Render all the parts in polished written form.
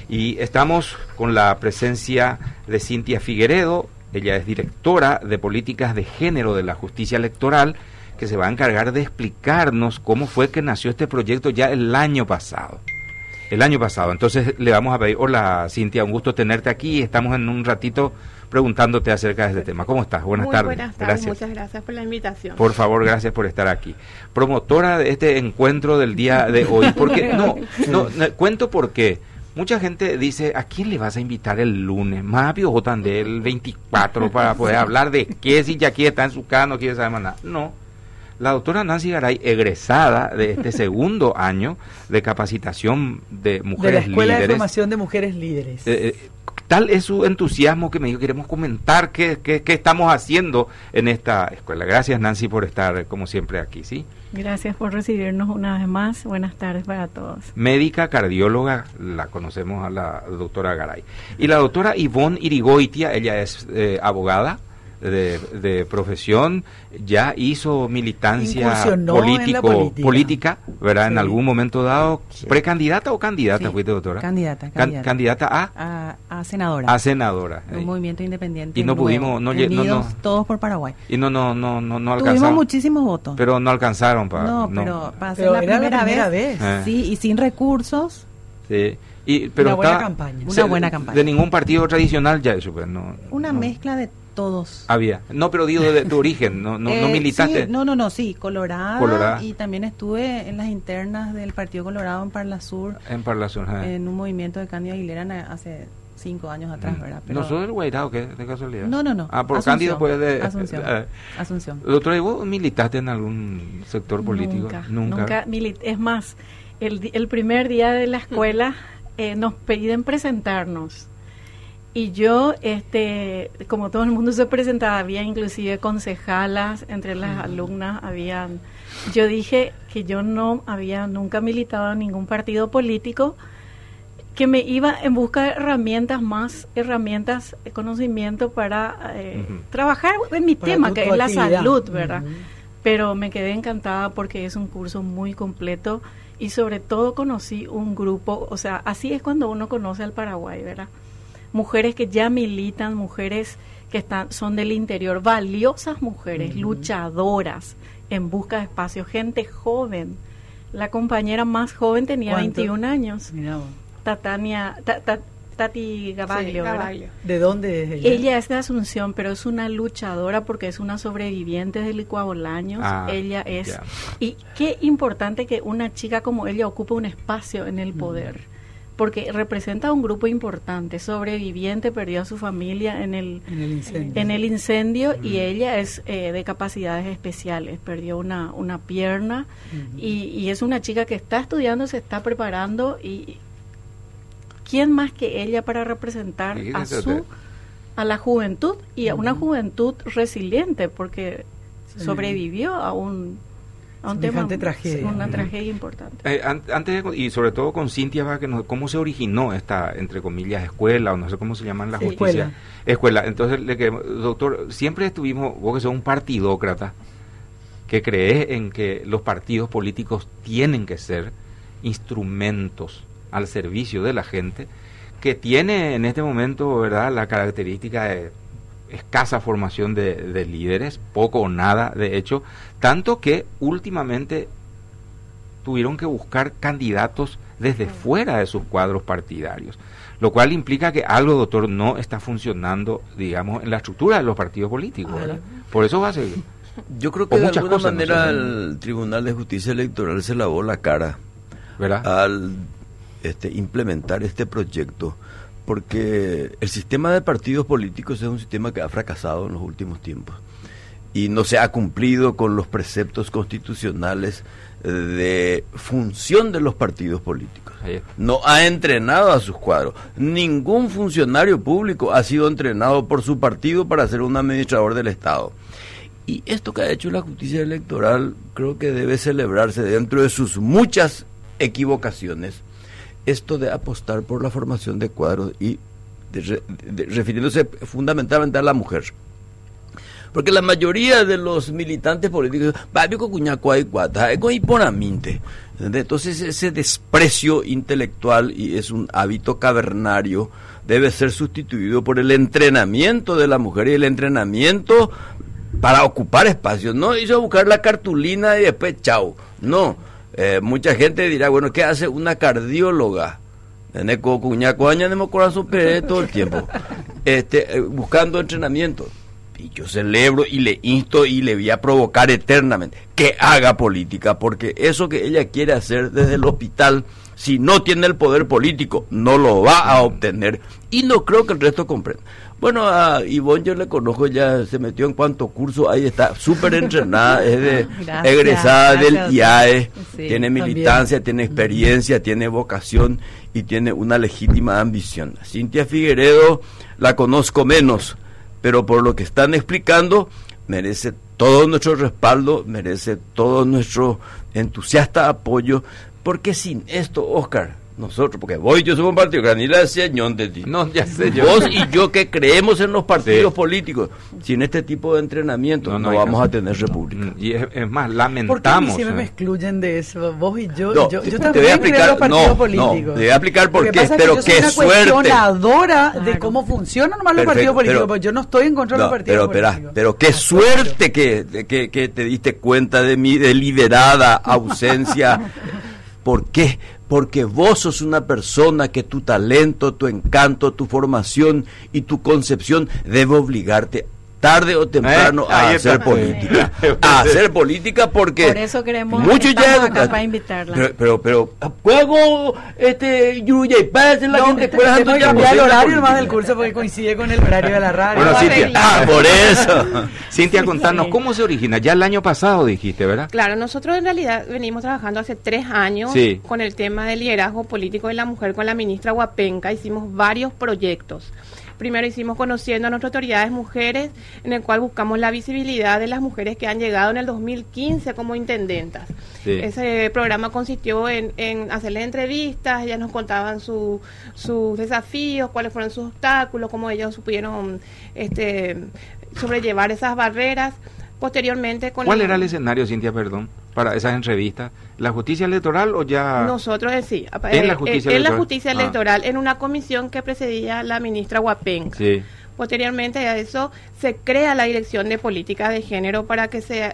Y estamos con la presencia de Cintia Figueredo. Ella es directora de políticas de género de la justicia electoral, que se va a encargar de explicarnos cómo fue que nació este proyecto ya el año pasado. Entonces le vamos a pedir, hola Cintia, un gusto tenerte aquí. Estamos en un ratito preguntándote acerca de este tema. ¿Cómo estás? Buenas tardes. Buenas tardes, gracias. Muchas gracias por la invitación. Por favor, gracias por estar aquí. Promotora de este encuentro del día de hoy, porque cuento por qué. Mucha gente dice, ¿a quién le vas a invitar el lunes? Más votan del 24 para poder hablar de qué, si ya aquí está en su casa, no quiere saber más nada. No. La doctora Nancy Garay, egresada de este segundo año de capacitación de mujeres líderes. De la Escuela de Formación de Mujeres Líderes. Tal es su entusiasmo que me dijo, queremos comentar qué estamos haciendo en esta escuela. Gracias, Nancy, por estar, como siempre, aquí, ¿sí? Gracias por recibirnos una vez más. Buenas tardes para todos. Médica, cardióloga, la conocemos a la doctora Garay. Y la doctora Ivonne Irigoitia, ella es abogada de profesión, ya hizo militancia política, ¿verdad? Sí. En algún momento dado, sí. ¿Precandidata o candidata sí. Fuiste, doctora? Candidata a senadora. A senadora. Un movimiento independiente. Y no pudimos, todos por Paraguay. Y no alcanzaron. Tuvimos muchísimos votos. Pero no alcanzaron para ser la primera vez. Sí, y sin recursos. Sí. Pero una buena campaña. De ningún partido tradicional ya eso, pues no. Una mezcla de todos. Había. No, pero digo de tu origen, no militaste. Sí, Colorada. Y también estuve en las internas del Partido Colorado en Parla Sur. En un movimiento de Cándido Aguilera hace 5 años atrás, ¿verdad? Pero ¿no sos del Guairao, qué? De casualidad. No. Por Cándido pues de Asunción. Doctora, ¿y vos militaste en algún sector político? Nunca es más, el primer día de la escuela nos piden presentarnos. Y yo, como todo el mundo se presentaba, había inclusive concejalas entre las alumnas, yo dije que yo no había nunca militado en ningún partido político, que me iba en busca de herramientas, conocimiento para trabajar en mi tema, que es la salud, ¿verdad? Pero me quedé encantada porque es un curso muy completo y sobre todo conocí un grupo, o sea, así es cuando uno conoce al Paraguay, ¿verdad? Mujeres que ya militan, mujeres que son del interior, valiosas mujeres, luchadoras, en busca de espacio, gente joven. La compañera más joven tenía 21 años. Mirá. Tati Gabaglio, sí, ¿verdad? ¿De dónde es ella? Ella es de Asunción, pero es una luchadora porque es una sobreviviente de licuabolaños. Ella es... Yeah. Y qué importante que una chica como ella ocupe un espacio en el poder. Porque representa un grupo importante, sobreviviente, perdió a su familia en el incendio y ella es de capacidades especiales, perdió una pierna y es una chica que está estudiando, se está preparando y ¿quién más que ella para representar a la juventud y a una juventud resiliente? Porque sobrevivió a un tema, tragedia. Una tragedia importante. Antes y sobre todo con Cintia, ¿cómo se originó esta, entre comillas, escuela, o no sé cómo se llama en la justicia? Escuela. Entonces, doctor, siempre estuvimos, vos que sos un partidócrata, que crees en que los partidos políticos tienen que ser instrumentos al servicio de la gente, que tiene en este momento, ¿verdad?, la característica de escasa formación de líderes, poco o nada de hecho, tanto que últimamente tuvieron que buscar candidatos desde fuera de sus cuadros partidarios, lo cual implica que algo, doctor, no está funcionando, digamos, en la estructura de los partidos políticos, ¿verdad? Por eso va a seguir. Yo creo que de alguna manera el Tribunal de Justicia Electoral se lavó la cara, ¿verdad?, al implementar este proyecto, porque el sistema de partidos políticos es un sistema que ha fracasado en los últimos tiempos y no se ha cumplido con los preceptos constitucionales de función de los partidos políticos. No ha entrenado a sus cuadros. Ningún funcionario público ha sido entrenado por su partido para ser un administrador del Estado. Y esto que ha hecho la justicia electoral creo que debe celebrarse dentro de sus muchas equivocaciones. Esto de apostar por la formación de cuadros y refiriéndose fundamentalmente a la mujer. Porque la mayoría de los militantes políticos, entonces ese desprecio intelectual y es un hábito cavernario, debe ser sustituido por el entrenamiento de la mujer y el entrenamiento para ocupar espacios, no irse a buscar la cartulina y después chao, no. Mucha gente dirá, bueno, ¿qué hace una cardióloga? Todo el tiempo buscando entrenamiento. Y yo celebro y le insto y le voy a provocar eternamente que haga política, porque eso que ella quiere hacer desde el hospital, si no tiene el poder político, no lo va a obtener, y no creo que el resto comprenda. Bueno, a Ivonne yo le conozco, ya se metió en cuanto curso, ahí está, súper entrenada, es egresada del IAE, sí, tiene militancia, tiene experiencia, tiene vocación y tiene una legítima ambición. Cintia Figueredo la conozco menos, pero por lo que están explicando, merece todo nuestro respaldo, merece todo nuestro entusiasta apoyo, porque sin esto, Oscar, nosotros, porque yo soy un partido, Granila decía de ti. No, ya sé yo. Vos y yo que creemos en los partidos políticos, sin este tipo de entrenamiento no vamos a tener república. Y es más, lamentamos. ¿Por qué siempre me excluyen de eso? Vos y yo, yo también creo en los partidos políticos. No, te voy a explicar por qué, pero qué suerte. Soy una cuestionadora de cómo funcionan nomás los partidos políticos, pero yo no estoy en contra de los partidos políticos. Pero qué suerte que te diste cuenta de mi deliberada ausencia. ¿Por qué? Porque vos sos una persona que tu talento, tu encanto, tu formación y tu concepción debe obligarte tarde o temprano a hacer política. A hacer política porque por eso queremos muchos ya acá para invitarla. Pero juego Yuya y Paz en la gente tengo que cambiar el horario más del curso porque coincide con el horario de la radio. Bueno, Cintia, por eso. Cintia, contanos cómo se origina. Ya el año pasado dijiste, ¿verdad? Claro, nosotros en realidad venimos trabajando hace 3 años con el tema del liderazgo político de la mujer con la ministra Huapenca. Hicimos varios proyectos. Primero hicimos Conociendo a nuestras autoridades mujeres, en el cual buscamos la visibilidad de las mujeres que han llegado en el 2015 como intendentas. Sí. Ese programa consistió en hacerles entrevistas, ellas nos contaban sus desafíos, cuáles fueron sus obstáculos, cómo ellos supieron sobrellevar esas barreras. Posteriormente ¿Cuál era el escenario, Cintia, perdón, para esas entrevistas? ¿La justicia electoral o ya...? Nosotros sí, en la justicia electoral, en una comisión que presidía la ministra Huapenca. Sí. Posteriormente a eso se crea la Dirección de Política de Género para que se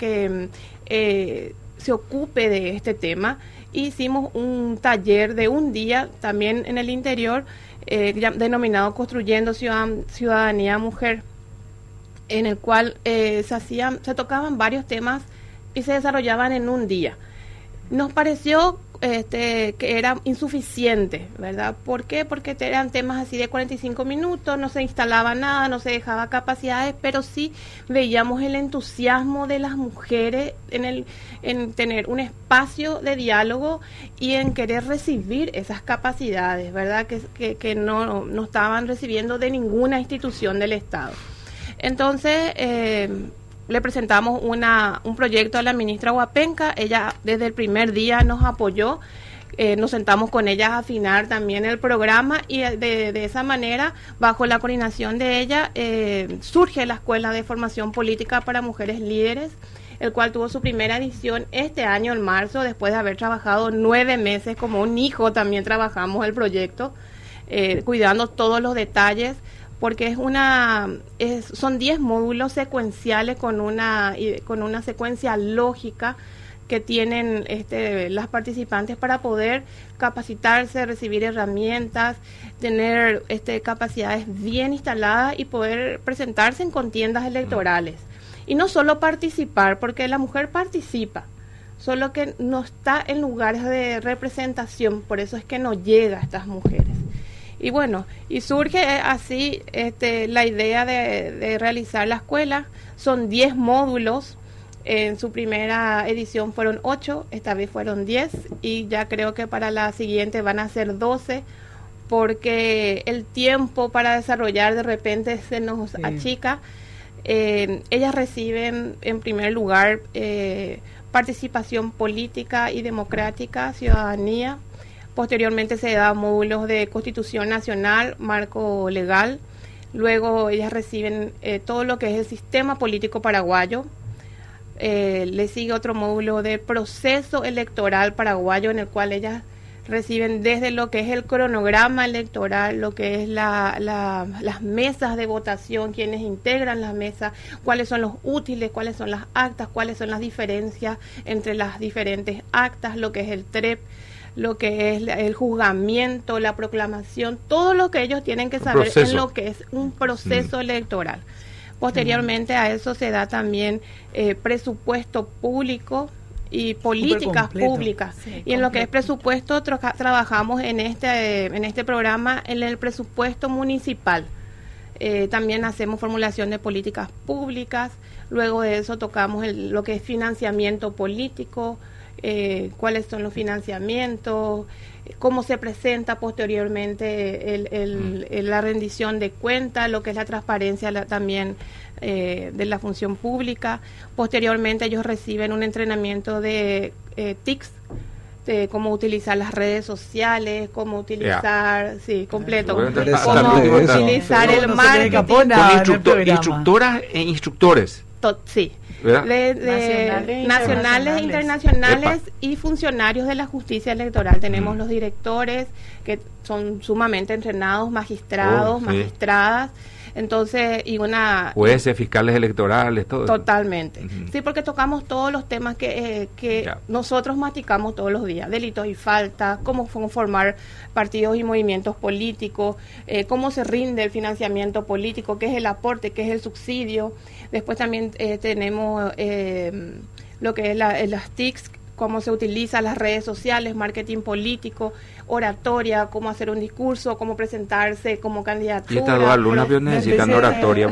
ocupe de este tema. Hicimos un taller de un día también en el interior denominado Construyendo Ciudadanía Mujer, en el cual se tocaban varios temas y se desarrollaban en un día. Nos pareció que era insuficiente, ¿verdad? ¿Por qué? Porque eran temas así de 45 minutos, no se instalaba nada, no se dejaba capacidades, pero sí veíamos el entusiasmo de las mujeres en tener un espacio de diálogo y en querer recibir esas capacidades, ¿verdad? Que no estaban recibiendo de ninguna institución del Estado. Entonces, le presentamos un proyecto a la ministra Huapenca. Ella desde el primer día nos apoyó, nos sentamos con ella a afinar también el programa y de esa manera, bajo la coordinación de ella, surge la Escuela de Formación Política para Mujeres Líderes, el cual tuvo su primera edición este año en marzo, después de haber trabajado 9 meses como un hijo. También trabajamos el proyecto, cuidando todos los detalles, porque son 10 módulos secuenciales con una secuencia lógica que tienen las participantes para poder capacitarse, recibir herramientas, tener capacidades bien instaladas y poder presentarse en contiendas electorales. Y no solo participar, porque la mujer participa, solo que no está en lugares de representación, por eso es que no llega a estas mujeres. Y bueno, y surge así la idea de realizar la escuela. Son 10 módulos, en su primera edición fueron 8, esta vez fueron 10, y ya creo que para la siguiente van a ser 12, porque el tiempo para desarrollar de repente se nos achica. Ellas reciben en primer lugar participación política y democrática, ciudadanía. Posteriormente se dan módulos de Constitución Nacional, marco legal, Luego ellas reciben todo lo que es el sistema político paraguayo. Le sigue otro módulo de proceso electoral paraguayo, en el cual ellas reciben desde lo que es el cronograma electoral, lo que es las mesas de votación, quienes integran las mesas, cuáles son los útiles, cuáles son las actas, cuáles son las diferencias entre las diferentes actas, lo que es el TREP, lo que es el juzgamiento, la proclamación, todo lo que ellos tienen que saber en lo que es un proceso electoral. Posteriormente a eso se da también presupuesto público y políticas públicas. Sí, y en lo que es presupuesto trabajamos en este programa en el presupuesto municipal. También hacemos formulación de políticas públicas. Luego de eso tocamos lo que es financiamiento político, cuáles son los financiamientos, cómo se presenta posteriormente la rendición de cuentas, lo que es la transparencia también de la función pública. Posteriormente ellos reciben un entrenamiento de TICS, de cómo utilizar las redes sociales, cómo utilizar, completo, cómo utilizar el marketing. Con instructoras e instructores. Sí. Nacionales e internacionales y funcionarios de la justicia electoral. Tenemos los directores que son sumamente entrenados, magistrados, magistradas. Entonces, jueces, fiscales electorales, todo. Totalmente. Sí, porque tocamos todos los temas que nosotros masticamos todos los días: delitos y faltas, cómo formar partidos y movimientos políticos, cómo se rinde el financiamiento político, qué es el aporte, qué es el subsidio. Después también tenemos lo que es las TICs, cómo se utilizan las redes sociales, marketing político, oratoria, cómo hacer un discurso, cómo presentarse como candidatura. Y estas dos alumnas necesitan oratoria.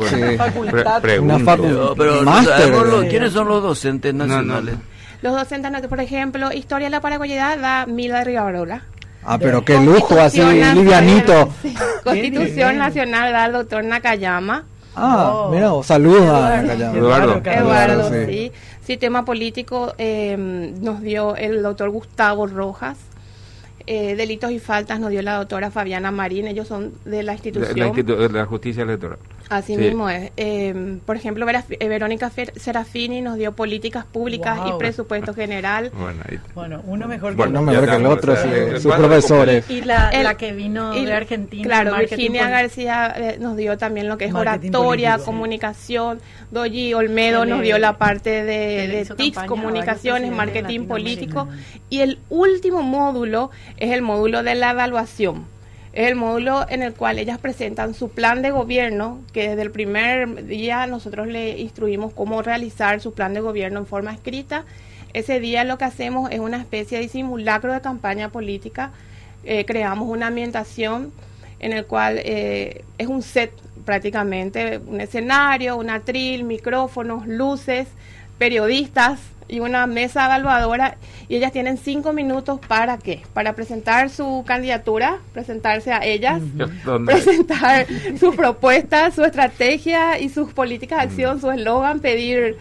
¿Quiénes son los docentes nacionales? Los docentes, por ejemplo, Historia de la Paraguayidad da Mila Rivarola. Pero qué lujo, así, livianito. Sí. Constitución Nacional da el doctor Nakayama. Mira, saludos a Nakayama. Eduardo, sí. Sistema político nos dio el doctor Gustavo Rojas. Delitos y faltas nos dio la doctora Fabiana Marín. Ellos son de la institución de la justicia electoral. Así mismo es. Por ejemplo, Verónica Serafini nos dio políticas públicas y presupuesto general. Uno mejor que el otro, sus profesores. Y la que vino de Argentina. Claro, Virginia García nos dio también lo que es oratoria, comunicación. Doyi Olmedo nos dio la parte de TICS, comunicaciones, marketing político. Y el último módulo es el módulo de la evaluación. Es el módulo en el cual ellas presentan su plan de gobierno, que desde el primer día nosotros le instruimos cómo realizar su plan de gobierno en forma escrita. Ese día lo que hacemos es una especie de simulacro de campaña política. Creamos una ambientación en el cual es un set prácticamente, un escenario, un atril, micrófonos, luces, periodistas y una mesa evaluadora, y ellas tienen 5 minutos ¿para qué? Para presentar su candidatura, presentarse a ellas, presentar sus propuestas, su estrategia y sus políticas de acción, su eslogan, pedir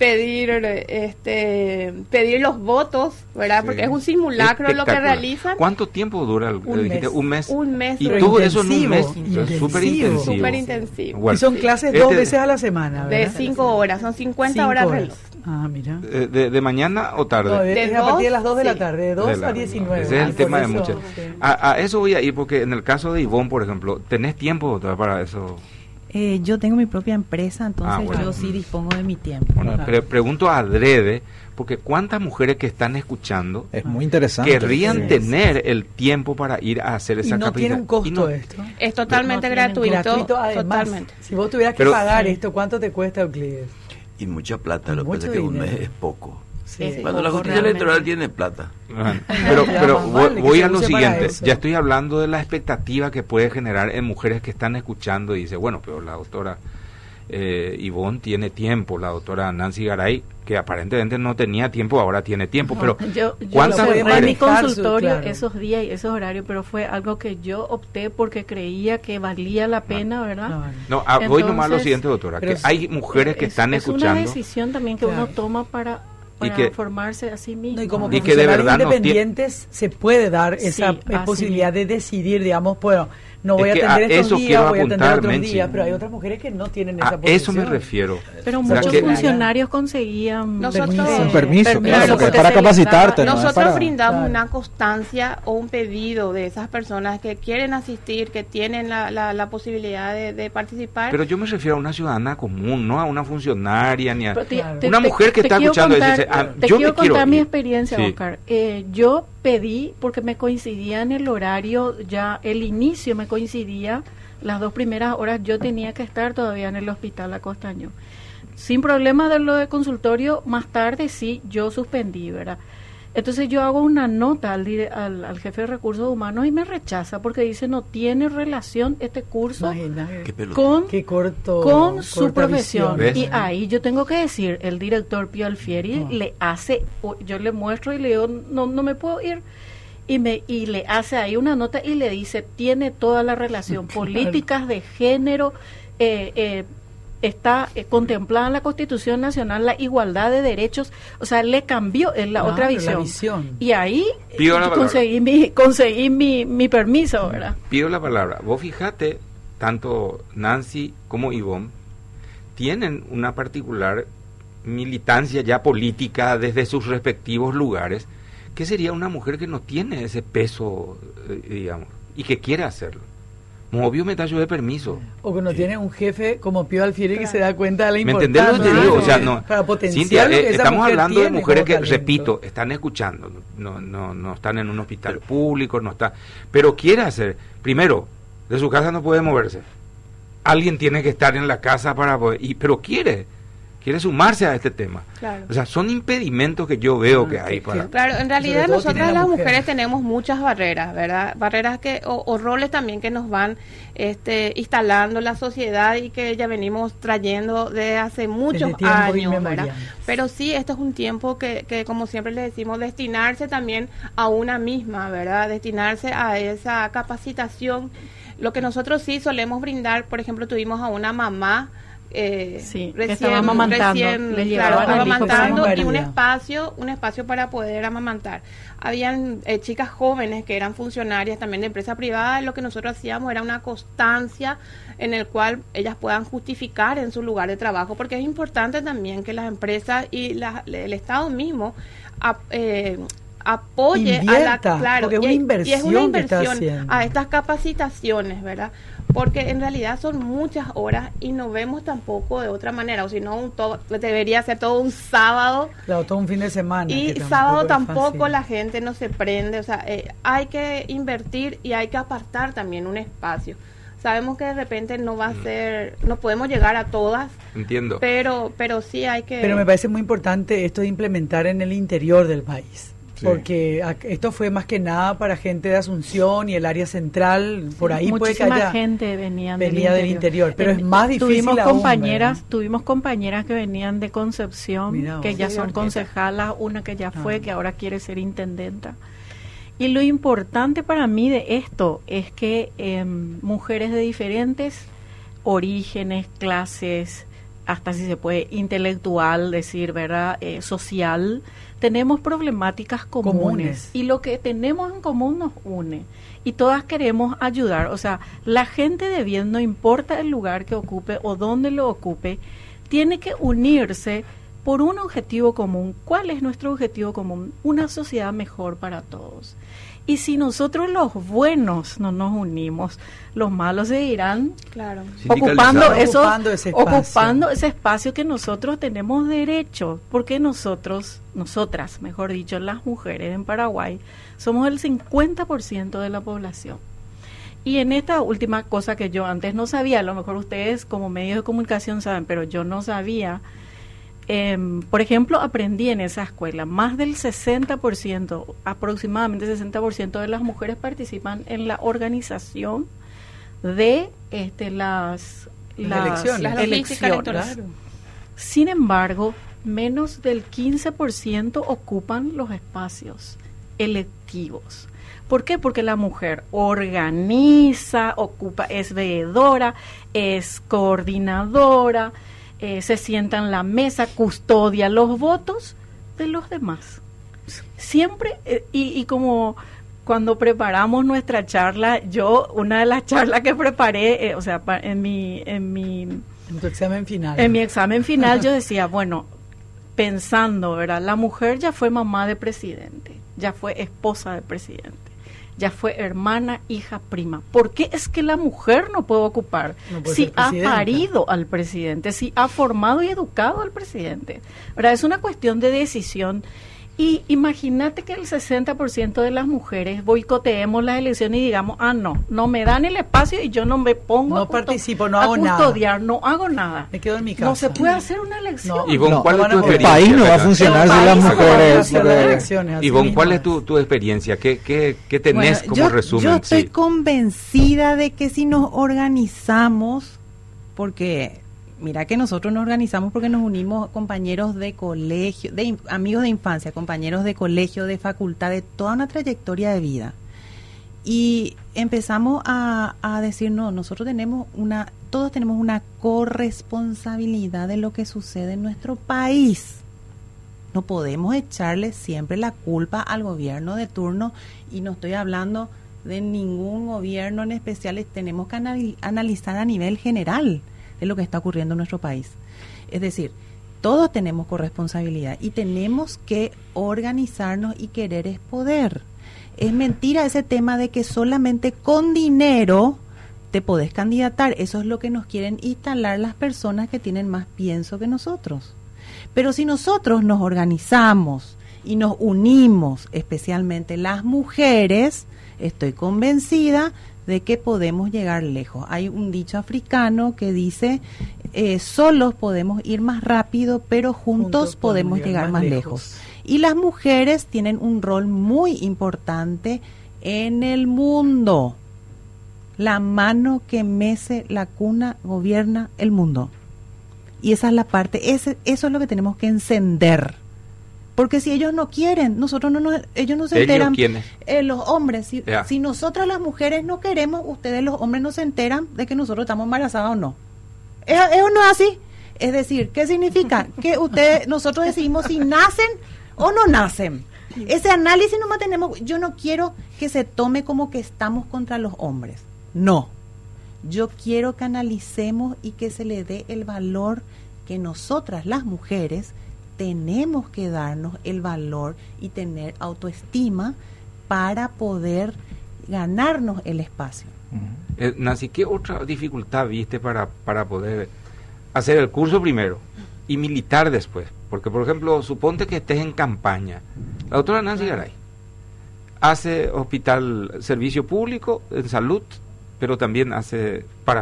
los votos, ¿verdad? Porque es un simulacro lo que realizan. ¿Cuánto tiempo dura? Un mes. Y todo eso en un mes. Súper intensivo. Súper intensivo. Bueno, y son clases 2 veces a la semana, ¿verdad? De 5 horas, son 50 horas reloj. Mira. ¿De mañana o tarde? No, a partir de las 2 de la tarde, de 2 a 19. Ese es el tema de muchas. A eso voy a ir, porque en el caso de Ivonne, por ejemplo, ¿tenés tiempo para eso? Yo tengo mi propia empresa, entonces yo sí dispongo de mi tiempo. Pregunto adrede, porque ¿cuántas mujeres que están escuchando es muy interesante querrían tener el tiempo para ir a hacer esa capacitación? ¿Y no tiene un costo esto? Es totalmente gratuito. Además, totalmente. Si vos tuvieras que pagar esto, ¿cuánto te cuesta, Euclides? Y mucha plata, lo que pasa es que un mes es poco. Sí, cuando la justicia electoral tiene plata. Pero voy a lo siguiente. Ya estoy hablando de la expectativa que puede generar en mujeres que están escuchando y dice, bueno, pero la doctora Ivonne tiene tiempo, la doctora Nancy Garay, que aparentemente no tenía tiempo, ahora tiene tiempo, pero ¿cuántas mujeres? En mi consultorio esos días y esos horarios, pero fue algo que yo opté porque creía que valía la pena, ¿verdad? No, voy nomás a lo siguiente, doctora, que hay mujeres que están escuchando. Es una decisión también que uno toma para formarse a sí mismo. No, y como que de verdad independientes se puede dar esa posibilidad de decidir, digamos, bueno, no voy a atender estos días, voy a atender otros días, pero hay otras mujeres que no tienen esa posición. Eso me refiero. Pero muchos funcionarios conseguían permiso, para capacitarte. Nosotros brindamos una constancia o un pedido de esas personas que quieren asistir, que tienen la posibilidad de participar. Pero yo me refiero a una ciudadana común, no a una funcionaria, ni a una mujer que está escuchando y dice, te quiero contar mi experiencia, Oscar. Yo pedí, porque me coincidía en el horario, ya el inicio me coincidía, las 2 primeras horas yo tenía que estar todavía en el hospital Acostaño. Sin problema de lo de consultorio, más tarde sí, yo suspendí, ¿verdad? Entonces yo hago una nota al jefe de recursos humanos y me rechaza porque dice no tiene relación este curso con su profesión. ¿Ves? Y ahí yo tengo que decir, el director Pío Alfieri le hace, yo le muestro y le digo no me puedo ir. Y le hace ahí una nota y le dice tiene toda la relación, políticas de género, está contemplada en la Constitución Nacional la igualdad de derechos, o sea, le cambió en la otra visión. Y ahí conseguí mi permiso, ¿verdad? Pido la palabra. Vos fíjate, tanto Nancy como Ivonne tienen una particular militancia ya política desde sus respectivos lugares. ¿Qué sería una mujer que no tiene ese peso, digamos, y que quiere hacerlo? Obvio me tallo de permiso. O que no tiene un jefe como Pío Alfieri que se da cuenta de la importancia. ¿Me entendés lo que te digo? O sea, no, para potenciar Cintia, lo que estamos hablando de mujeres que, repito, están escuchando, no están en un hospital público, no está, pero quiere hacer, primero, de su casa no puede moverse. Alguien tiene que estar en la casa para poder, pero quiere sumarse a este tema. Claro. O sea, son impedimentos que yo veo que hay para... Claro, en realidad nosotras las mujeres tenemos muchas barreras, ¿verdad? Barreras o roles también que nos van instalando la sociedad y que ya venimos trayendo de hace muchos años, ¿verdad? Pero sí, esto es un tiempo que como siempre le decimos, destinarse también a una misma, ¿verdad? Destinarse a esa capacitación. Lo que nosotros sí solemos brindar, por ejemplo, tuvimos a una mamá recién amamantando y un espacio para poder amamantar. Habían chicas jóvenes que eran funcionarias también de empresa privada. Lo que nosotros hacíamos era una constancia en el cual ellas puedan justificar en su lugar de trabajo, porque es importante también que las empresas y el Estado mismo apoye invierta, porque es una inversión a estas capacitaciones, ¿verdad? Porque en realidad son muchas horas y no vemos tampoco de otra manera, o si no debería ser todo un sábado, claro, todo un fin de semana, y sábado tampoco la gente no se prende, o sea, hay que invertir y hay que apartar también un espacio. Sabemos que de repente no va a ser, no podemos llegar a todas. Entiendo. Pero sí hay que... Pero me parece muy importante esto de implementar en el interior del país. Sí. Porque esto fue más que nada para gente de Asunción y el área central, por ahí puede que haya gente venía del interior, pero es más difícil tuvimos compañeras que venían de Concepción, que ya son concejalas, una que ya fue, que ahora quiere ser intendenta. Y lo importante para mí de esto es que mujeres de diferentes orígenes, clases, hasta si se puede intelectual decir, ¿verdad? Social, tenemos problemáticas comunes y lo que tenemos en común nos une y todas queremos ayudar. O sea, la gente de bien, no importa el lugar que ocupe o dónde lo ocupe, tiene que unirse por un objetivo común. ¿Cuál es nuestro objetivo común? Una sociedad mejor para todos. Y si nosotros los buenos no nos unimos, los malos seguirán ocupando ese espacio que nosotros tenemos derecho, porque nosotras, mejor dicho, las mujeres en Paraguay, somos el 50% de la población. Y en esta última cosa que yo antes no sabía, a lo mejor ustedes como medios de comunicación saben, pero yo no sabía. Por ejemplo, aprendí en esa escuela, más del 60%, aproximadamente 60% de las mujeres participan en la organización de las elecciones. Claro. Sin embargo, menos del 15% ocupan los espacios electivos. ¿Por qué? Porque la mujer organiza, es veedora, es coordinadora, se sienta en la mesa, custodia los votos de los demás. Siempre, y como cuando preparamos nuestra charla, una de las charlas que preparé, en tu examen final. En mi examen final yo decía, bueno, pensando, ¿verdad? La mujer ya fue mamá de presidente, ya fue esposa de presidente, ya fue hermana, hija, prima. ¿Por qué es que la mujer no puede ocupar? Si ha parido al presidente, si ha formado y educado al presidente, ¿verdad? Es una cuestión de decisión. Y imagínate que el 60% de las mujeres boicoteemos las elecciones y digamos, no me dan el espacio y yo no me pongo a custodiar, no hago nada. Me quedo en mi casa. No se puede hacer una elección. Ivonne, ¿cuál es tu experiencia? El país no va a funcionar si las mujeres... Ivonne, ¿cuál es tu experiencia? ¿Qué tenés como resumen? Yo estoy convencida de que si nos organizamos, porque... Mira que nosotros nos organizamos porque nos unimos compañeros de colegio, amigos de infancia, compañeros de colegio, de facultad, de toda una trayectoria de vida. Y empezamos a decir, no, todos tenemos una corresponsabilidad de lo que sucede en nuestro país. No podemos echarle siempre la culpa al gobierno de turno, y no estoy hablando de ningún gobierno en especial, tenemos que analizar a nivel general de lo que está ocurriendo en nuestro país. Es decir, todos tenemos corresponsabilidad y tenemos que organizarnos, y querer es poder. Es mentira ese tema de que solamente con dinero te podés candidatar. Eso es lo que nos quieren instalar las personas que tienen más pienso que nosotros. Pero si nosotros nos organizamos y nos unimos, especialmente las mujeres, estoy convencida de que podemos llegar lejos. Hay un dicho africano que dice, solos podemos ir más rápido, pero juntos podemos llegar más lejos. Y las mujeres tienen un rol muy importante en el mundo. La mano que mece la cuna gobierna el mundo. Y esa es la parte, eso es lo que tenemos que encender. Porque si ellos no quieren, ellos no se enteran. ¿Quiénes? Los hombres. Si nosotras las mujeres no queremos, ustedes los hombres no se enteran de que nosotros estamos embarazadas o no. Eso no es así. Es decir, ¿qué significa? Que nosotros decidimos si nacen o no nacen. Ese análisis no mantenemos. Yo no quiero que se tome como que estamos contra los hombres. No. Yo quiero que analicemos y que se le dé el valor que nosotras las mujeres tenemos que darnos el valor y tener autoestima para poder ganarnos el espacio. Nancy, ¿qué otra dificultad viste para poder hacer el curso primero y militar después? Porque, por ejemplo, suponte que estés en campaña. La doctora Nancy Garay hace servicio público en salud, pero también hace para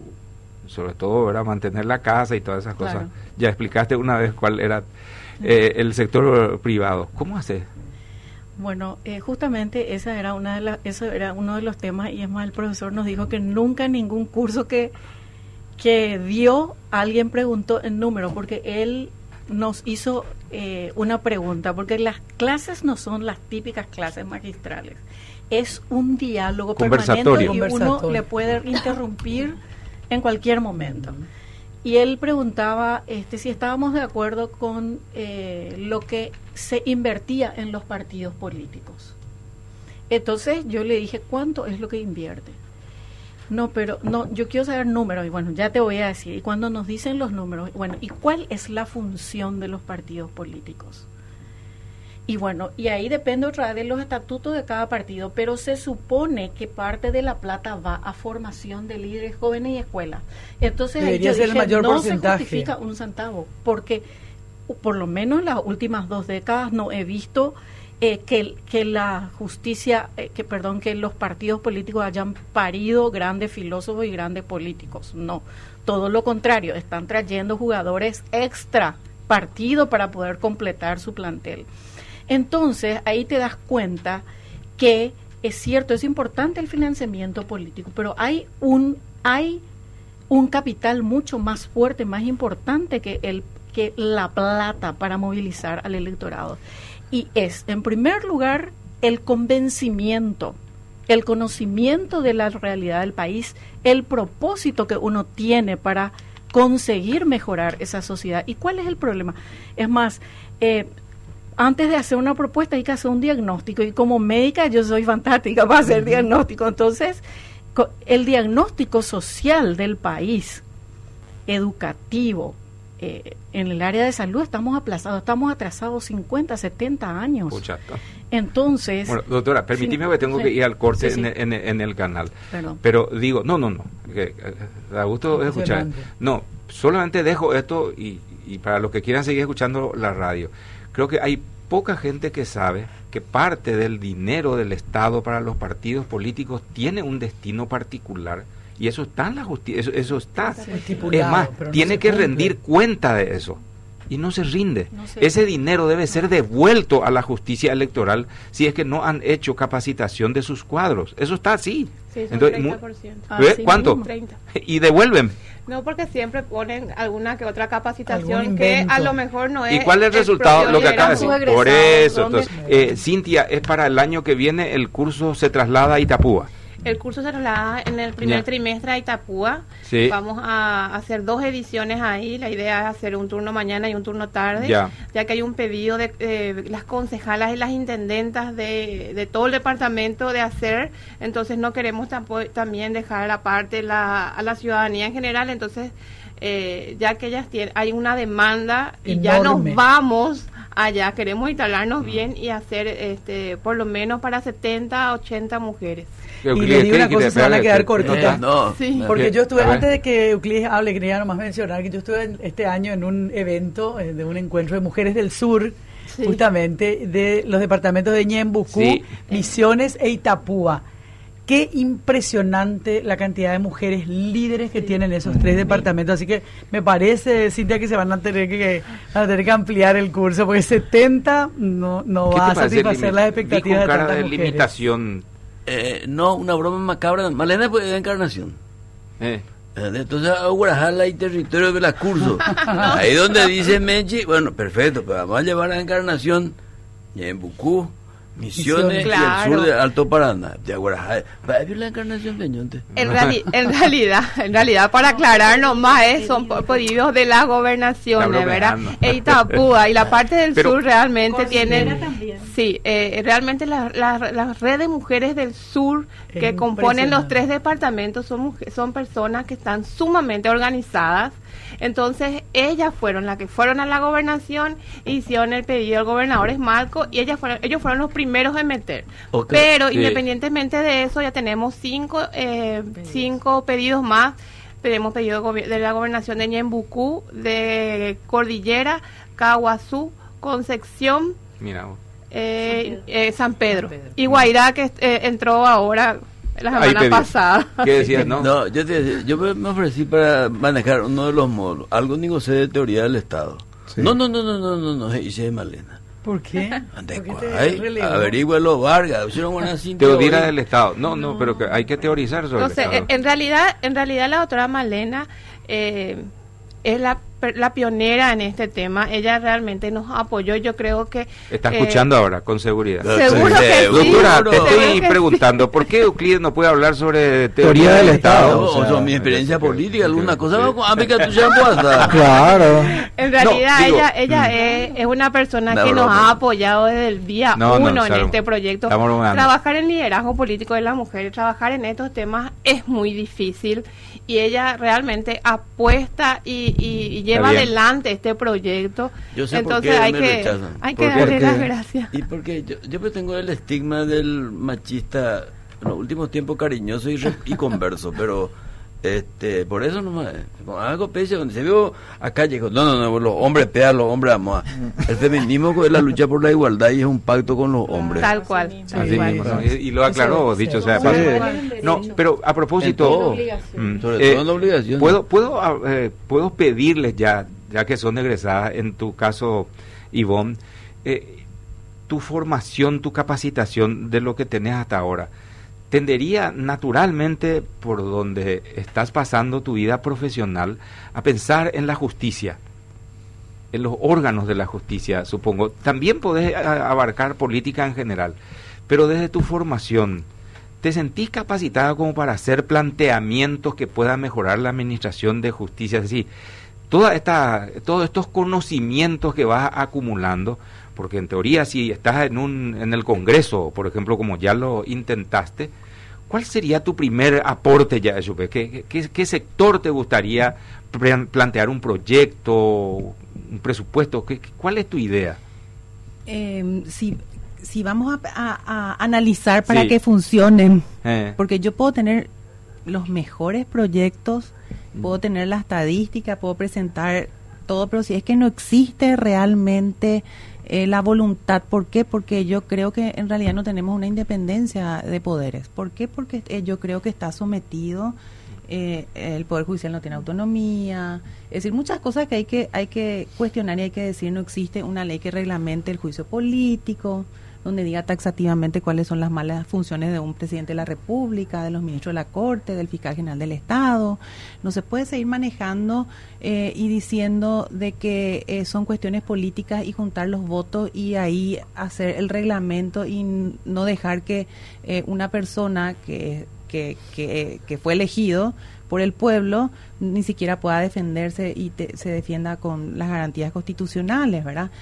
sobre todo, ¿verdad?, mantener la casa y todas esas cosas. Ya explicaste una vez cuál era el sector privado. ¿Cómo haces? Bueno, justamente eso era uno de los temas, y es más, el profesor nos dijo que nunca en ningún curso que dio alguien preguntó el número, porque él nos hizo una pregunta, porque las clases no son las típicas clases magistrales, es un diálogo permanente y uno le puede interrumpir en cualquier momento. Y él preguntaba si estábamos de acuerdo con lo que se invertía en los partidos políticos. Entonces yo le dije, ¿cuánto es lo que invierte? Yo quiero saber números. Y bueno, ya te voy a decir. Y cuando nos dicen los números, bueno, ¿y cuál es la función de los partidos políticos? Y bueno, y ahí depende otra vez de los estatutos de cada partido, pero se supone que parte de la plata va a formación de líderes jóvenes y escuelas. Entonces ahí yo dije, no se justifica un centavo, porque por lo menos las últimas 2 décadas no he visto que la justicia, que los partidos políticos hayan parido grandes filósofos y grandes políticos. No, todo lo contrario, están trayendo jugadores extra partido para poder completar su plantel. Entonces, ahí te das cuenta que es cierto, es importante el financiamiento político, pero hay un capital mucho más fuerte, más importante que la plata para movilizar al electorado. Y es, en primer lugar, el convencimiento, el conocimiento de la realidad del país, el propósito que uno tiene para conseguir mejorar esa sociedad. ¿Y cuál es el problema? Es más, antes de hacer una propuesta hay que hacer un diagnóstico, y como médica yo soy fantástica para hacer diagnóstico. Entonces, el diagnóstico social del país, educativo, en el área de salud estamos atrasados 50, 70 años. Puchato. Entonces... Bueno, doctora, permíteme que tengo que ir al corte en el canal. Perdón. Pero digo, no, da gusto escuchar. No, solamente dejo esto y para los que quieran seguir escuchando la radio. Creo que hay poca gente que sabe que parte del dinero del Estado para los partidos políticos tiene un destino particular. Y eso está en la justicia, eso está. Es más, tiene que rendir cuenta de eso. Y no se rinde. Ese dinero debe ser devuelto a la justicia electoral si es que no han hecho capacitación de sus cuadros. Eso está así. Sí, son 30%. ¿Cuánto? 30. Y devuelven. No, porque siempre ponen alguna que otra capacitación que a lo mejor no es. ¿Y cuál es el resultado? Lo que acaba de decir. Por eso. Entonces, Cintia, es para el año que viene el curso se traslada a Itapúa. El curso se traslada en el primer trimestre a Itapúa. Sí. Vamos a hacer 2 ediciones ahí. La idea es hacer un turno mañana y un turno tarde, ya que hay un pedido de las concejalas y las intendentas de todo el departamento de hacer. Entonces no queremos también dejar aparte a la ciudadanía en general. Entonces, ya que hay una demanda y enorme. Ya nos vamos allá, queremos instalarnos bien y hacer por lo menos para 70, 80 mujeres. Y le digo una cosa, se van a quedar cortitas. Porque yo estuve, antes de que Euclides hable, quería nomás mencionar que yo estuve este año en un evento de un encuentro de mujeres del sur, justamente de los departamentos de Ñembucú, Misiones e Itapúa. Qué impresionante la cantidad de mujeres líderes que tienen esos 3 departamentos. Así que me parece, Cintia, que se van a tener que ampliar el curso, porque 70 no va a satisfacer las expectativas de tantas mujeres. Limitación. No, una broma macabra. Malena puede de Encarnación. Entonces, Aguarajala y territorio de la curso. Ahí donde dice Mechi, bueno, perfecto, pero vamos a llevar a Encarnación, en Bucú, Misiones y el sur de Alto Paraná. De Aguarajala. ¿Va a la Encarnación, Peñonte? En realidad, para aclarar nomás, son pedidos de las gobernaciones, ¿verdad? E Itapúa y la parte del sur realmente tienen... Sí, realmente la red de mujeres del sur que componen los 3 departamentos son personas que están sumamente organizadas. Entonces, ellas fueron las que fueron a la gobernación, hicieron el pedido al gobernador Esmalco y ellos fueron los primeros en meter. Pero independientemente de eso, ya tenemos 5 pedidos más. Tenemos pedido de la gobernación de Ñembucú, de Cordillera, Caguazú, Concepción, San Pedro y Guairá, que entró ahora la semana pasada. ¿Qué decías, no? No, yo me ofrecí para manejar uno de los módulos, algo sé de teoría del Estado. Sí. No, hice de Malena. ¿Por qué? Averigüelo, Vargas. Teoría del Estado. No, pero que hay que teorizar sobre el Estado. En realidad la doctora Malena es la pionera en este tema. Ella realmente nos apoyó. Yo creo que está escuchando ahora con seguridad. Seguro que sí. Doctora, te estoy preguntando ¿por qué Euclides no puede hablar sobre teoría del Estado? O sea, mi experiencia política, alguna cosa. Claro. En realidad ella es una persona que nos ha apoyado desde el día 1 en este proyecto. Trabajar en liderazgo político de las mujeres, trabajar en estos temas es muy difícil, y ella realmente apuesta y lleva adelante este proyecto. Yo sé. Entonces hay que darle las gracias. Y porque yo tengo el estigma del machista en los últimos tiempos, cariñoso y converso, pero por eso nomás algo pese donde se vio acá llegó no, los hombres pegan, los hombres aman. El feminismo es la lucha por la igualdad y es un pacto con los hombres, tal cual. Así mismo, ¿no? Y lo aclaró, dicho sea de paso. No, pero a propósito, sobre todo en la obligación, puedo pedirles ya que son egresadas, en tu caso, Ivonne, tu formación, tu capacitación de lo que tenés hasta ahora tendería naturalmente, por donde estás pasando tu vida profesional, a pensar en la justicia, en los órganos de la justicia, supongo. También podés abarcar política en general, pero desde tu formación, ¿te sentís capacitada como para hacer planteamientos que puedan mejorar la administración de justicia? Es decir, todos estos conocimientos que vas acumulando, porque en teoría si estás en el Congreso, por ejemplo, como ya lo intentaste, ¿cuál sería tu primer aporte ya eso? ¿Qué sector te gustaría plantear un proyecto, un presupuesto? ¿Cuál es tu idea? Si vamos a analizar para que funcionen, porque yo puedo tener los mejores proyectos, puedo tener la estadística, puedo presentar todo, pero si es que no existe realmente la voluntad, ¿por qué? Porque yo creo que en realidad no tenemos una independencia de poderes. ¿Por qué? Porque yo creo que está sometido, el Poder Judicial no tiene autonomía, es decir, muchas cosas que hay que cuestionar y hay que decir. No existe una ley que reglamente el juicio político, donde diga taxativamente cuáles son las malas funciones de un presidente de la República, de los ministros de la Corte, del fiscal general del Estado. No se puede seguir manejando y diciendo de que son cuestiones políticas y juntar los votos y ahí hacer el reglamento y no dejar que una persona que fue elegido por el pueblo ni siquiera pueda defenderse y se defienda con las garantías constitucionales, ¿verdad?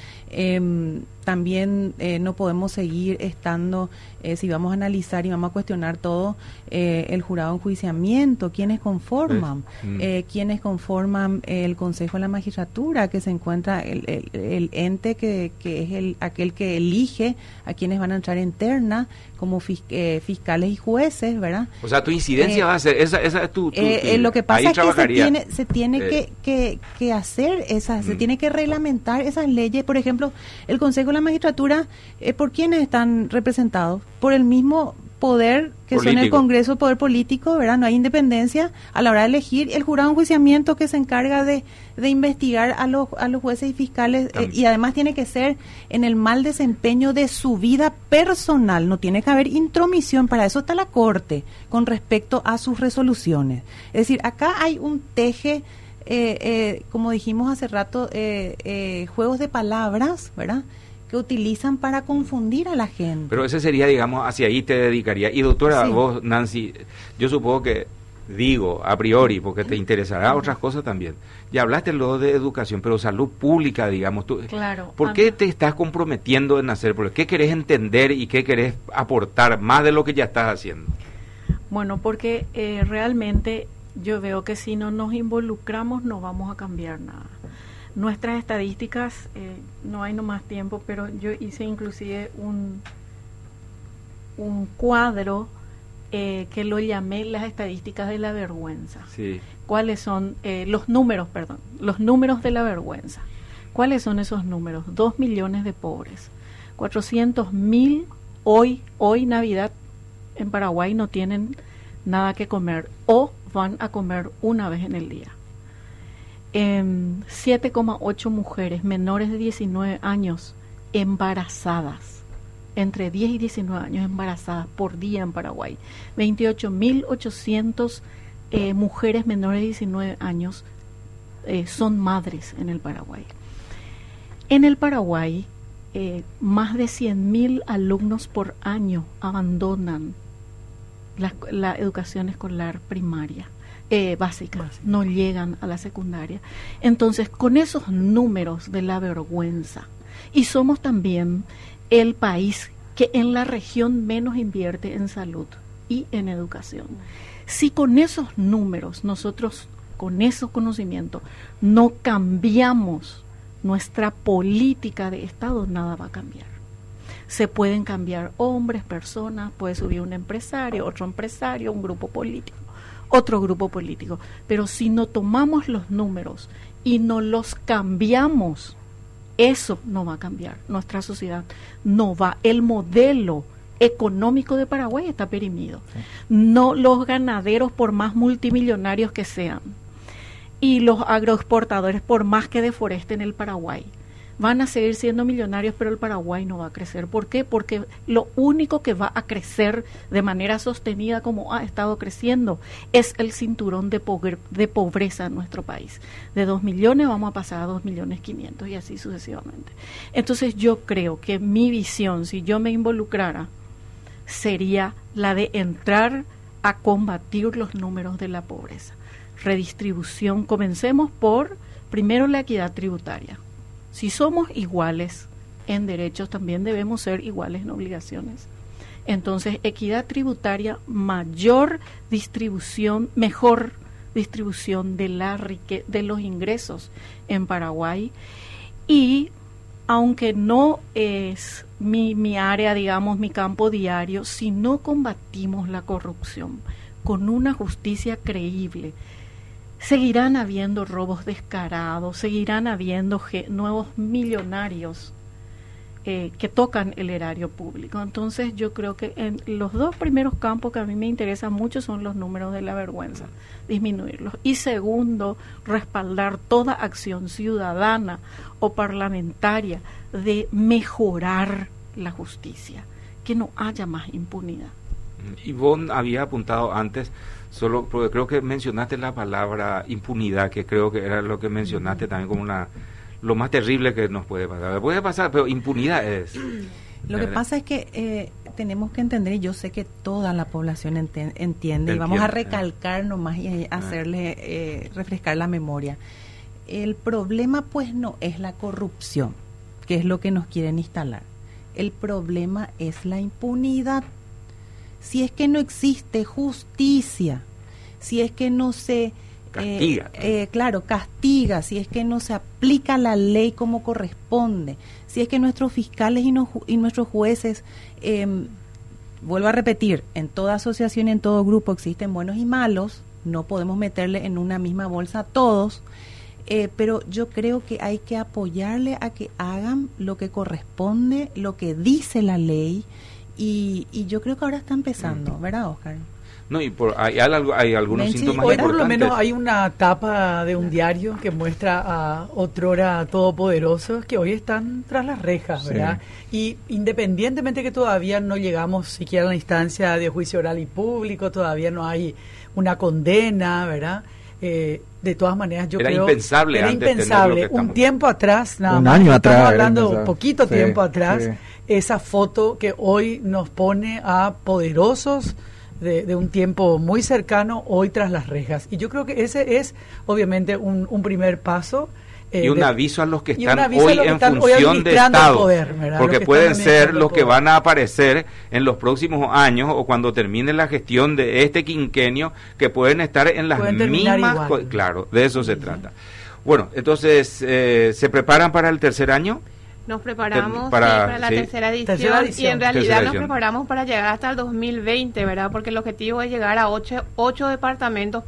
También no podemos seguir estando, si vamos a analizar y vamos a cuestionar todo, el jurado de enjuiciamiento, ¿quiénes conforman? ¿Quiénes conforman el Consejo de la Magistratura, que se encuentra el ente que es aquel que elige a quienes van a entrar en terna como fiscales y jueces, ¿verdad? O sea, tu incidencia va a ser, esa es tu lo que pasa es que se tiene que hacer se tiene que reglamentar esas leyes. Por ejemplo, el Consejo de la Magistratura, ¿por quiénes están representados? Por el mismo poder que político. Son el Congreso, poder político, ¿verdad? No hay independencia a la hora de elegir el jurado de enjuiciamiento que se encarga de investigar a los jueces y fiscales, y además tiene que ser en el mal desempeño de su vida personal, no tiene que haber intromisión. Para eso está la Corte con respecto a sus resoluciones. Es decir, acá hay un teje, como dijimos hace rato, juegos de palabras, ¿verdad?, que utilizan para confundir a la gente. Pero ese sería, digamos, hacia ahí te dedicaría. Y doctora, sí. Vos, Nancy, yo supongo que, digo, a priori, porque te interesará otras cosas también. Ya hablaste luego de educación, pero salud pública, digamos. Tú, claro. ¿Por qué te estás comprometiendo en hacer? ¿Qué querés entender y qué querés aportar más de lo que ya estás haciendo? Bueno, porque realmente yo veo que si no nos involucramos no vamos a cambiar nada. Nuestras estadísticas, no hay nomás tiempo, pero yo hice inclusive un cuadro que lo llamé las estadísticas de la vergüenza. Sí. ¿Cuáles son los números de la vergüenza? ¿Cuáles son esos números? 2 millones de pobres, 400.000 hoy Navidad en Paraguay no tienen nada que comer o van a comer una vez en el día. 7,8 mujeres menores de 19 años embarazadas, entre 10 y 19 años embarazadas por día en Paraguay. 28.800 mujeres menores de 19 años son madres en el Paraguay. En el Paraguay, más de 100.000 alumnos por año abandonan la educación escolar primaria. Básicas, no llegan a la secundaria. Entonces, con esos números de la vergüenza, y somos también el país que en la región menos invierte en salud y en educación. Si con esos números, nosotros con esos conocimientos, no cambiamos nuestra política de Estado, nada va a cambiar. Se pueden cambiar hombres, personas, puede subir un empresario, otro empresario, un grupo político, otro grupo político, pero si no tomamos los números y no los cambiamos, eso no va a cambiar. Nuestra sociedad no va. El modelo económico de Paraguay está perimido. Sí. No, los ganaderos, por más multimillonarios que sean, y los agroexportadores, por más que deforesten el Paraguay, van a seguir siendo millonarios, pero el Paraguay no va a crecer. ¿Por qué? Porque lo único que va a crecer de manera sostenida, como ha estado creciendo, es el cinturón de pobreza en nuestro país. De 2 millones vamos a pasar a 2.500.000 y así sucesivamente. Entonces yo creo que mi visión, si yo me involucrara, sería la de entrar a combatir los números de la pobreza. Redistribución, comencemos por, primero, la equidad tributaria. Si somos iguales en derechos, también debemos ser iguales en obligaciones. Entonces, equidad tributaria, mayor distribución, mejor distribución de de los ingresos en Paraguay. Y aunque no es mi área, digamos, mi campo diario, si no combatimos la corrupción con una justicia creíble, seguirán habiendo robos descarados, seguirán habiendo nuevos millonarios que tocan el erario público. Entonces yo creo que en los dos primeros campos que a mí me interesan mucho son los números de la vergüenza, disminuirlos. Y segundo, respaldar toda acción ciudadana o parlamentaria de mejorar la justicia, que no haya más impunidad. Ivonne había apuntado antes, solo porque creo que mencionaste la palabra impunidad, que creo que era lo que mencionaste también como lo más terrible que nos puede pasar. Puede pasar, pero impunidad es. Lo que pasa es que tenemos que entender, y yo sé que toda la población entiende, y vamos a recalcar nomás y hacerle refrescar la memoria. El problema pues no es la corrupción, que es lo que nos quieren instalar. El problema es la impunidad. Si es que no existe justicia, si es que no se castiga, castiga, si es que no se aplica la ley como corresponde, si es que nuestros fiscales y nuestros jueces, vuelvo a repetir, en toda asociación y en todo grupo existen buenos y malos, no podemos meterle en una misma bolsa a todos, pero yo creo que hay que apoyarle a que hagan lo que corresponde, lo que dice la ley, y yo creo que ahora está empezando, ¿verdad, Oscar? No, y hay algunos síntomas hoy importantes. Por lo menos hay una tapa de un diario que muestra a otrora todopoderosos que hoy están tras las rejas, ¿verdad? Y independientemente que todavía no llegamos siquiera a la instancia de juicio oral y público, todavía no hay una condena, ¿verdad? De todas maneras, yo creo que era impensable. Un tiempo atrás, nada más, año atrás, estamos hablando poquito tiempo atrás, esa foto que hoy nos pone a poderosos de un tiempo muy cercano hoy tras las rejas. Y yo creo que ese es obviamente un primer paso. Y un aviso a los que están hoy en función de Estado, poder, porque pueden ser los que van a aparecer en los próximos años o cuando termine la gestión de este quinquenio, que pueden estar en las mismas... Claro, de eso se trata. Bueno, entonces, ¿se preparan para el tercer año? Nos preparamos para la tercera edición y en realidad nos preparamos para llegar hasta el 2020, ¿verdad? Porque el objetivo es llegar a 8 departamentos,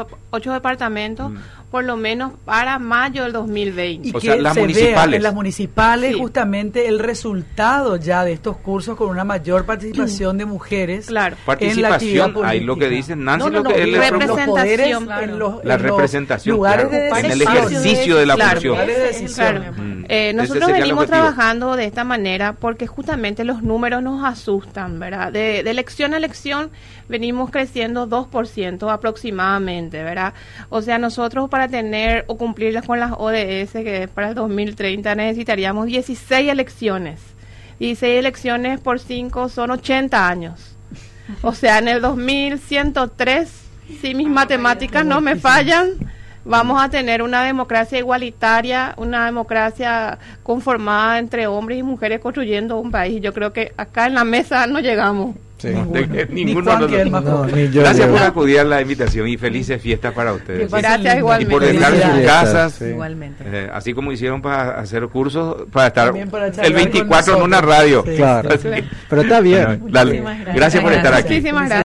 por lo menos para mayo del 2020. Y que las municipales. En las municipales justamente el resultado ya de estos cursos con una mayor participación de mujeres. Claro. Participación, ahí lo que dicen Nancy, representación. La representación, lugares de en el ejercicio de la función. Nosotros venimos trabajando de esta manera porque justamente los números nos asustan, ¿verdad? De elección a elección venimos creciendo 2% aproximadamente, ¿verdad? O sea, nosotros para tener o cumplir con las ODS, que es para el 2030, necesitaríamos 16 elecciones. 16 elecciones por 5 son 80 años. O sea, en el 2103, si mis matemáticas no me fallan, vamos a tener una democracia igualitaria, una democracia conformada entre hombres y mujeres construyendo un país. Yo creo que acá en la mesa no llegamos. Sí. Ninguno. Gracias por acudir a la invitación y felices fiestas para ustedes. Gracias igualmente. Y por estar en sus casas, igualmente. así como hicieron para hacer cursos, para estar el 24 en una radio. Claro, pero está bien. Gracias por estar aquí. Muchísimas gracias.